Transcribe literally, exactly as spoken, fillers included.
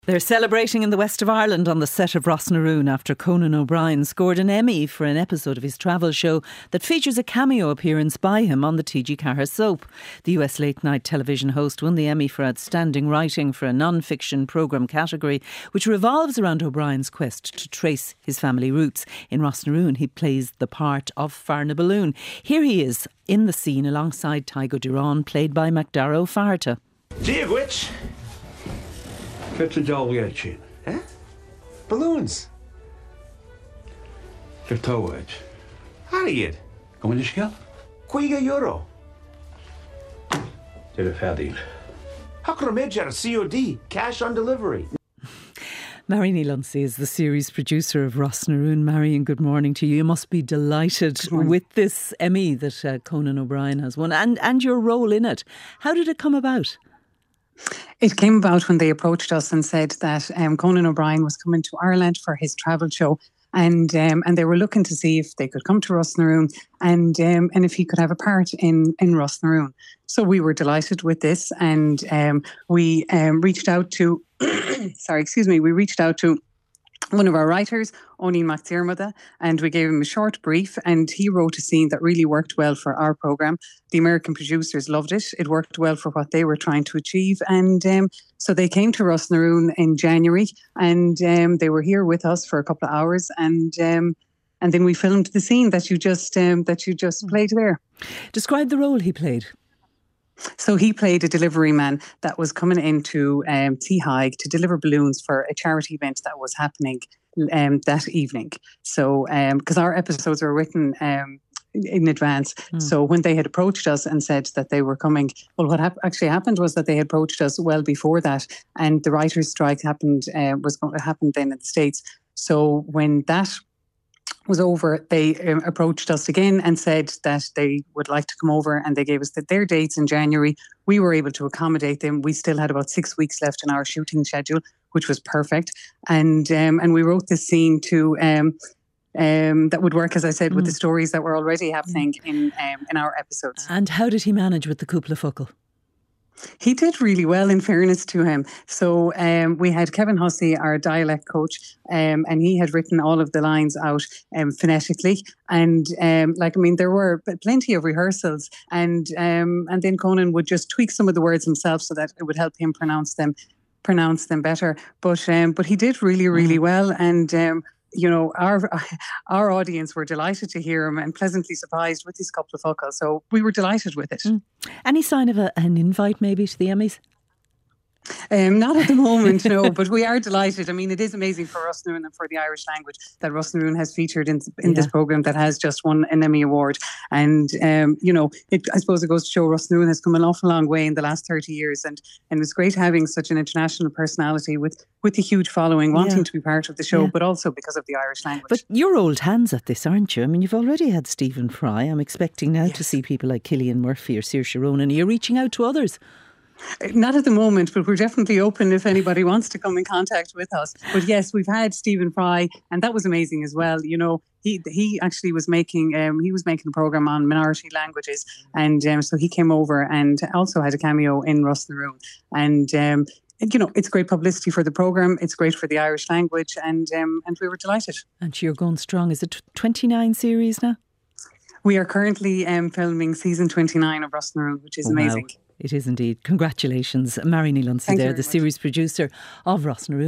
They're celebrating in the west of Ireland on the set of Rosnaroon after Conan O'Brien scored an Emmy for an episode of his travel show that features a cameo appearance by him on the T G Ceathair soap. The U S late-night television host won the Emmy for outstanding writing for a non-fiction programme category, which revolves around O'Brien's quest to trace his family roots. In Rosnaroon, he plays the part of Farnaballoon. Here he is in the scene alongside Tygo Duran, played by MacDarrow Farta. Gee of which... Get the dog out, Shane. Eh? Balloons. Get toe edge. Harriet. Come in the scale? Quiga euro. Did a fair deal. How can I make a C O D? Cash on delivery. Marie Luncy is the series producer of Rosnaroon. Marion, good morning to you. You must be delighted with this Emmy that uh, Conan O'Brien has won and, and your role in it. How did it come about? It came about when they approached us and said that um, Conan O'Brien was coming to Ireland for his travel show, and um, and they were looking to see if they could come to Rosnaroon and um, and if he could have a part in in Rosnaroon. So we were delighted with this, and um, we um, reached out to sorry, excuse me, we reached out to one of our writers, Oinín McDiarmid, and we gave him a short brief, and he wrote a scene that really worked well for our programme. The American producers loved it. It worked well for what they were trying to achieve, and um, so they came to Rosnaroon in January, and um, they were here with us for a couple of hours, and um, and then we filmed the scene that you just um, that you just played there. Describe the role he played. So he played a delivery man that was coming into um, Teahaig to deliver balloons for a charity event that was happening um, that evening. So, because um, our episodes were written um, in advance, mm. so when they had approached us and said that they were coming, well, what hap- actually happened was that they had approached us well before that, and the writers' strike happened uh, was going to happen then in the States. So when that was over, they um, approached us again and said that they would like to come over, and they gave us the, their dates in January. We were able to accommodate them. We still had about six weeks left in our shooting schedule, which was perfect. And um, and we wrote this scene to um, um, that would work, as I said, mm. with the stories that were already happening in um, in our episodes. And how did he manage with the Cúpla Focal? He did really well, in fairness to him. So um, we had Kevin Hussey, our dialect coach, um, and he had written all of the lines out um, phonetically. And um, like, I mean, there were plenty of rehearsals, and um, and then Conan would just tweak some of the words himself so that it would help him pronounce them, pronounce them better. But um, but he did really, really mm. well, and. Um, You know, our our audience were delighted to hear him and pleasantly surprised with his Cúpla Focal. So we were delighted with it. Mm. Any sign of a, an invite maybe to the Emmys? Um, not at the moment, no, but we are delighted. I mean, it is amazing for Rosnaroon and for the Irish language that Rosnaroon has featured in in yeah. this programme that has just won an Emmy Award. And, um, you know, it, I suppose it goes to show Rosnaroon has come an awful long way in the last thirty years. And, and it was great having such an international personality with, with a huge following, wanting yeah. to be part of the show, yeah. but also because of the Irish language. But you're old hands at this, aren't you? I mean, you've already had Stephen Fry. I'm expecting now yes. to see people like Cillian Murphy or Saoirse Ronan. Are you reaching out to others? Not at the moment, but we're definitely open if anybody wants to come in contact with us. But yes, we've had Stephen Fry, and that was amazing as well. You know, he he actually was making um, he was making a programme on minority languages, and um, so he came over and also had a cameo in Rosnaroon. And um, you know, it's great publicity for the programme. It's great for the Irish language, and um, and we were delighted. And you're going strong. Is it twenty-nine series now? We are currently um, filming season twenty-nine of Rosnaroon, which is oh, amazing. Wow. It is indeed. Congratulations. Marie Luncy there, the series producer of Rosnaroon.